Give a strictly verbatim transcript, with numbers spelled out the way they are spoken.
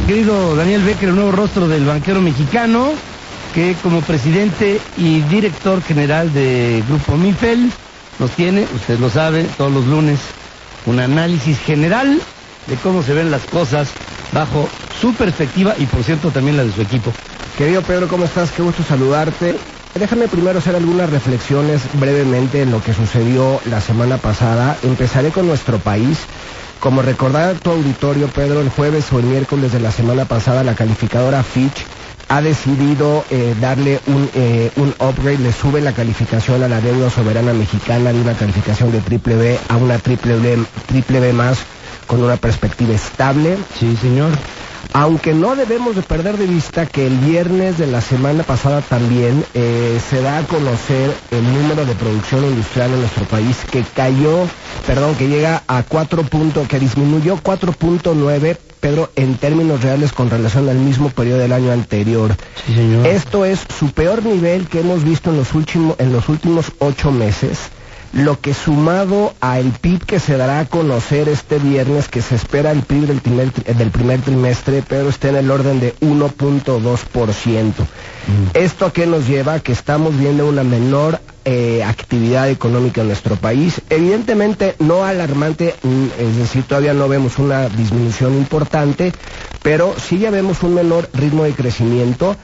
querido Daniel Becker, el nuevo rostro del banquero mexicano, que como presidente y director general de Grupo Mifel nos tiene, usted lo sabe, todos los lunes un análisis general de cómo se ven las cosas bajo su perspectiva y por cierto también la de su equipo. Querido Pedro, ¿cómo estás? Qué gusto saludarte. Déjame primero hacer algunas reflexiones brevemente en lo que sucedió la semana pasada. Empezaré con nuestro país. Como recordar a tu auditorio, Pedro, el jueves o el miércoles de la semana pasada, la calificadora Fitch ha decidido eh, darle un, eh, un upgrade, le sube la calificación a la deuda soberana mexicana de una calificación de triple B a una triple B, triple B más, con una perspectiva estable. Sí, señor. Aunque no debemos de perder de vista que el viernes de la semana pasada también eh, se da a conocer el número de producción industrial en nuestro país que cayó, perdón, que llega a cuatro puntos, que disminuyó cuatro punto nueve, Pedro, en términos reales con relación al mismo periodo del año anterior. Sí, señor. Esto es su peor nivel que hemos visto en los últimos, en los últimos ocho meses. Lo que sumado a el P I B que se dará a conocer este viernes, que se espera el P I B del primer, del primer trimestre, pero está en el orden de uno punto dos por ciento. Mm. ¿Esto a qué nos lleva? Que estamos viendo una menor eh, actividad económica en nuestro país. Evidentemente no alarmante, es decir, todavía no vemos una disminución importante, pero sí ya vemos un menor ritmo de crecimiento.